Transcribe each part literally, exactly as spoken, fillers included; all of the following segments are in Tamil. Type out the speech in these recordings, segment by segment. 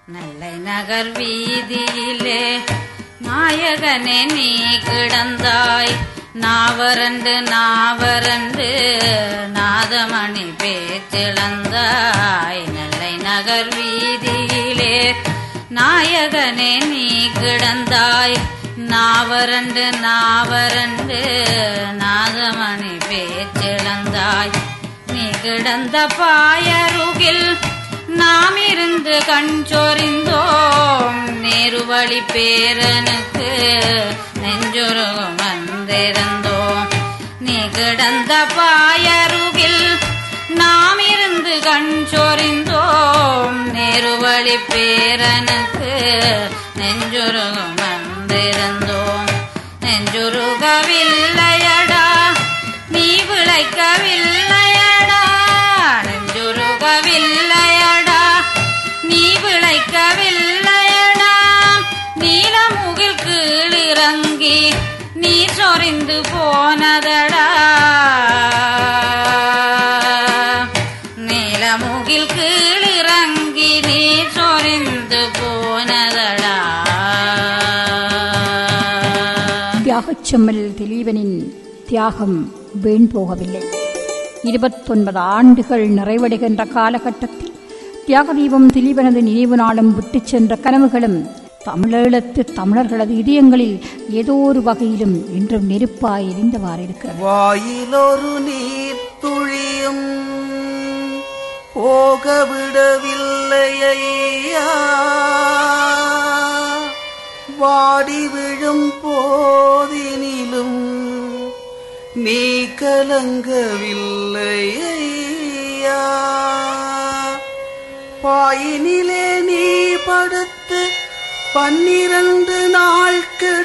நெல்லை நகர் வீதியிலே நாயகனே நீ கிடந்தாய், நாவரண்டு நாவரண்டு நாதமணி பேச்சிழந்தாய். நெல்லை நகர் வீதியிலே நாயகனே நீ கிடந்தாய், நாவரண்டு நாவரண்டு நாதமணி பேச்சிழந்தாய். நீ கிடந்த பாயருகில் நாம் இருந்து கண் சொறிந்தோம், நேருவழி பேரனுக்கு நெஞ்சுருகும் வந்திருந்தோம். நீ கிடந்த பாயருகில் நாம் இருந்து கண் சொறிந்தோம், நேருவழி பேரனுக்கு நெஞ்சுருகும் வந்திருந்தோம். நெஞ்சுருகவில்லையடா நீ விளைக்கவில்லையடா, நெஞ்சுருகவில்லையடா நீ விளைக்கவில்லையடா. நீலமுகில் கீழிறங்கி நீ சொரிந்து போனதடா, நீலமுகில் கீழிறங்கி நீ சொரிந்து போனதடா. தியாகச்செம்மல் திலீபனின் தியாகம் வீண் போகவில்லை. இருபத்தொன்பது ஆண்டுகள் நிறைவடைகின்ற காலகட்டத்தில் தியாகதீபம் திலீபனது நினைவு நாளும் விட்டுச் சென்ற கனவுகளும் தமிழீழத்து தமிழர்களது இதயங்களில் ஏதோ ஒரு வகையிலும் இன்றும் நெருப்பாய் எரிந்தவாறு இருக்கிறது. வாயிலொரு நீர் துளியும் போகவிடவில்லையா, வாடி விழும் போதினிலும் நீ கலங்கவில்லையா. பாயினிலே நீ படுத்து பன்னிரண்டு நாள்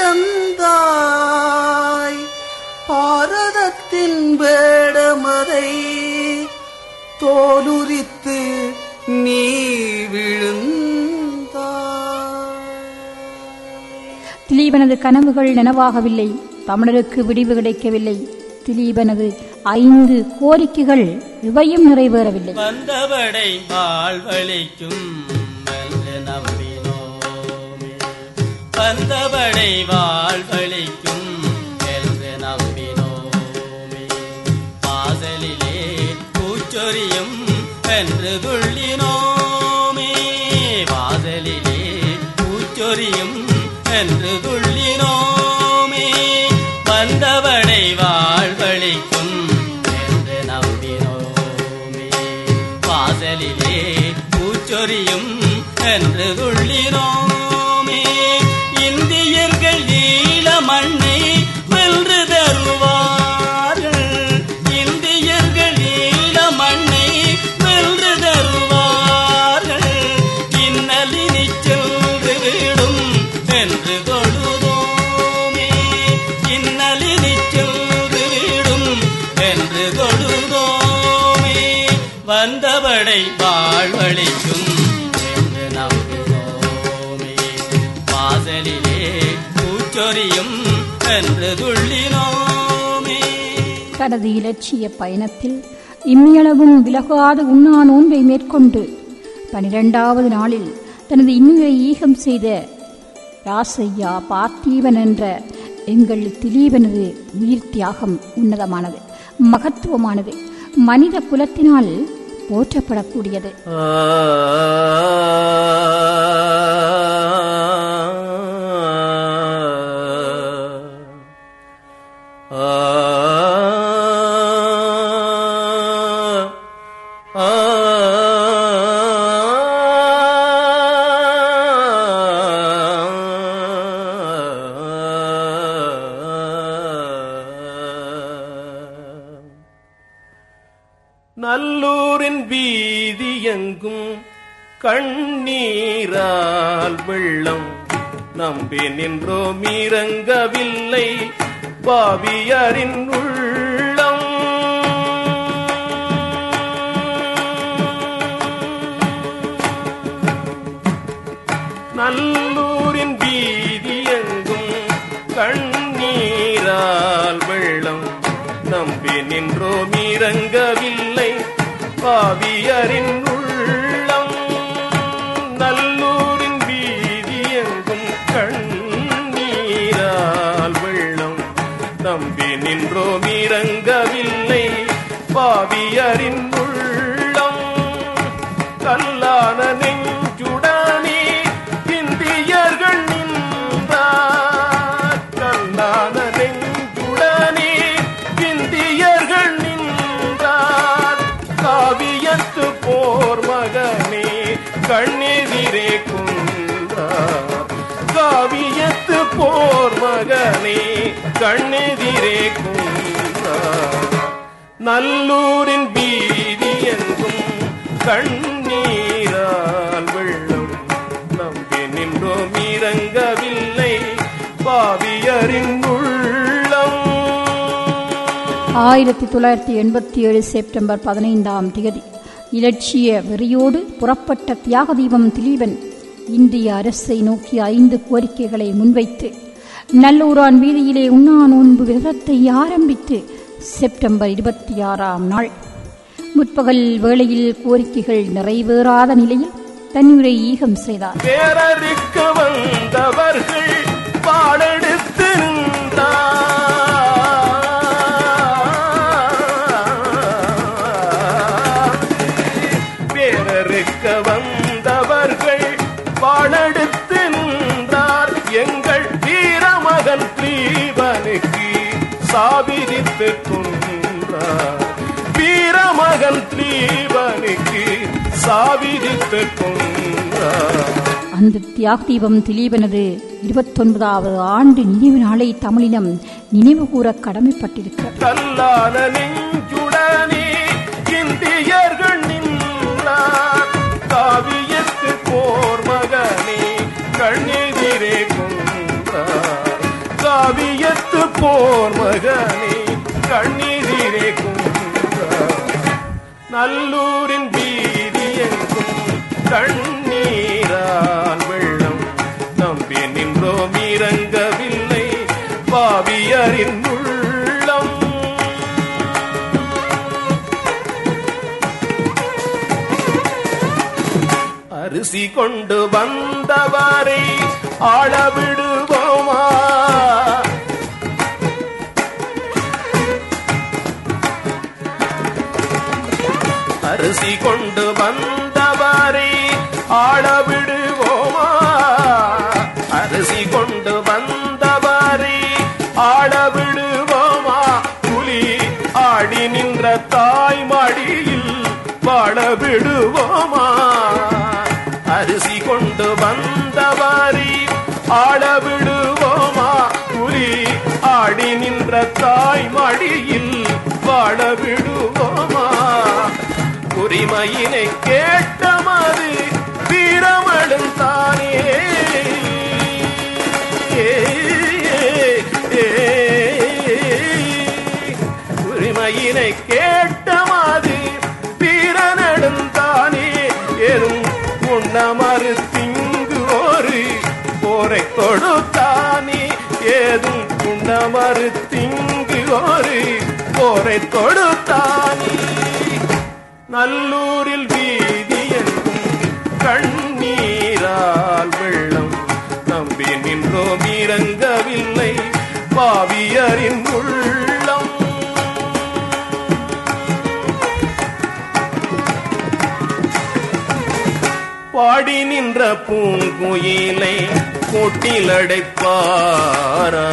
கிடந்தாய், பாரதத்தின் வேடமதை தோலுரித்து நீ விழுந்தாய். திலீபனது கனவுகள் நனவாகவில்லை, தமிழருக்கு விடிவு கிடைக்கவில்லை. திலீபனது ஐந்து கோரிக்கைகள் இவையும் நிறைவேறவில்லை. வந்தவடை வாழ்வழிக்கும் என்று நம்பினோமே, வந்தவடை வாழ்வழிக்கும் என்று நம்பினோமே. வாசலிலே பூச்சொரியும் என்று துள்ளினோமே, வாசலிலே பூச்சொரியும் என்று துள்ளினோமே. வந்தவடை வாழ்வழிக்கும் என்று நம்பினோமே, வாசலிலே பூச்சொரியும் என்று துள்ளினோமே. இந்தியர்கள் ஈழ மண்ணை வென்று தருவார்கள், இந்தியர்கள் ஈழ மண்ணை வென்று தருவார்கள். இன்னலினி சென்று விடும் என்று தொழுதோமே, இன்னலினி சென்று விடும் என்று தொழுதோமே. வந்தவடை வாழ்வழிக்கும் என்று நம்பினோமே, வாசலிலே பூச்சொரியும் என்று துள்ளினோமே. தனது இலட்சிய பயணத்தில் இம்மியளவும் விலகாத உண்ணா நோன்பை மேற்கொண்டு பனிரெண்டாவது நாளில் தனது இன்னுயிரை ஈகம் செய்த ராசையா பார்த்தீவன் என்ற எங்கள் திலீபனது உயிர் தியாகம் உன்னதமானது, மகத்துவமானது, மனித குலத்தினால் போற்றப்படக்கூடியது. நல்லூரின் வீதி எங்கும் கண்ணீரால் வெள்ளம் நம்பி நின்றோம் இறங்கவில்லை பாவியரின் உள்ளம். நல்லூரின் வீதி எங்கும் கண்ணீரால் வெள்ளம் நம்பி நின்றோம் இறங்கவில்லை பாவியரின் உள்ளம். நல்லூர் பாவியரின் உள்ளம் கல்லான நெஞ்சுடனே இந்தியர்கள் நின்றார். கல்லான நெஞ்சுடனே இந்தியர்கள் நின்றார். காவியத்து போர் மகனே கண்ணெதிரே கொன்றார். காவியத்து போர் மகனே கண்ணெதிரே கொன்றார். நல்லூரின் வீதி எங்கும் கண்ணீரால் வெள்ளம் நம்பி நின்றோம் இறங்கவில்லை பாவியரின் உள்ளம். ஆயிரத்தி தொள்ளாயிரத்தி எண்பத்தி ஏழு செப்டம்பர் பதினைந்தாம் தேதி இலட்சிய வெறியோடு புறப்பட்ட தியாக தீபம் திலீபன் இந்திய அரசை நோக்கி ஐந்து கோரிக்கைகளை முன்வைத்து நல்லூரான் வீதியிலே உண்ணா நோன்பு விரதத்தை ஆரம்பித்து செப்டம்பர் இருபத்தி ஆறாம் நாள் முற்பகல் வேளையில் கோரிக்கைகள் நிறைவேறாத நிலையில் தன்னுரை ஈகம் செய்தார். பேரருக்கு வந்தவர்கள் பாடெடுத்து பேரருக்க வந்தவர்கள் பாடெடுத்து நின்றார். எங்கள் வீரமகன் திலீபனுக்கு சாவிரித்து கொன்றார். வீரமகன் திலீபனுக்கு சாவிரித்து கொன்றார். அந்த தியாக தீபம் திலீபனது இருபத்தொன்பதாவது ஆண்டு நினைவு நாளை தமிழினம் நினைவு கூற கடமைப்பட்டிருக்கிறது. கல்லான நெஞ்சுடனே இந்தியர்கள் நின்றார். காவியத்து போர் மகனே கண்ணெதிரே கொன்றார். காவியத்து போர் மகனே கண்ணெதிரே கொன்றார். நல்லூரின் வீதி எங்கும் கண்ணீரால் வெள்ளம் நம்பி நின்றோம் இறங்கவில்லை பாவியரின் உள்ளம். அரிசி கொண்டு வந்தவரை ஆளவிடுவோமா? அரிசி கொண்டு வந்தவரை ஆளவிடுவோமா? அரிசி கொண்டு வந்தவரை ஆளவிடுவோமா? புலி ஆடி நின்ற தாய் மடியில் வாழவிடுவோமா? அரிசி கொண்டு வந்தவரை ஆளவிடுவோமா? புலி ஆடி நின்ற தாய் மடியில் வாழவிடுவோமா? உரிமையினை கேட்டமது வீரமடும் தானே. உரிமையினை கேட்டமது வீரனடும் தானே. எனும் உண்ணமறு திங்கு ஒரு போரை தொடுத்தானே. ஏதும் உண்ணமறு திங்கு ஒரு போரை தொடுத்தானே. நல்லூரில் வீதி எங்கும் கண்ணீரால் வெள்ளம் நம்பி நின்றோம் இறங்கவில்லை பாவியரின் உள்ளம். பாடி நின்ற பூங்குயிலை கூட்டிலடைப்பாரா?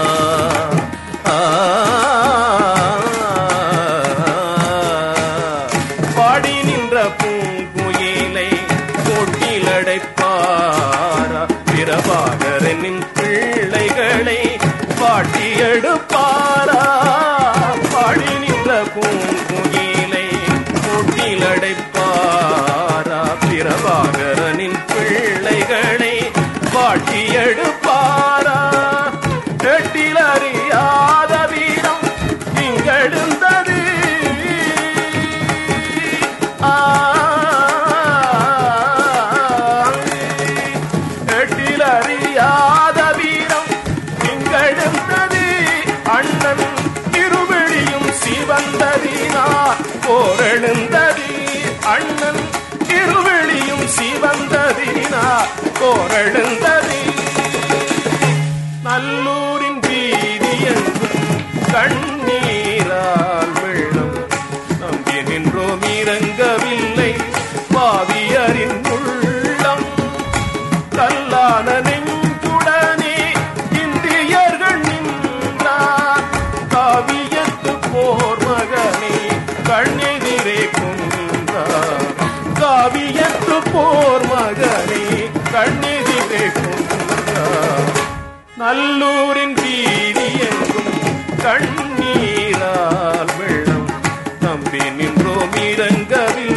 பாடி நின்ற பூங்குயிலை கூட்டிலடைப்பாரா? பிரபாகரனின் பிள்ளைகளை பாட்டி எடுப்பாரா? பாடி நின்ற பூங்குயிலை கூட்டிலடைப்பாரா? பிரபாகரனின் பிள்ளைகளை பாட்டி எடுப்பாரா? எட்டில் அறியாத வீரம் இங்கெழுந்தது. எட்டில் அறியாத வீரம் இங்கெழுந்தது. அண்ணன் திருவிழியும் சிவந்ததினா போரெழுந்தது. அண்ணன் திருவிழியும் சிவந்ததினா போரெழுந்தது. நல்லூரின் வீதி எங்கும் கண்ணீரால் வெள்ளம் நம்பி நின்றோ நல்லோர் மகனை கண்ணெதிரே கொன்றார். நல்லூரின் வீதி எங்கும் கண்ணீரால் வெள்ளம் நம்பி நின்றோம் இறங்கவில்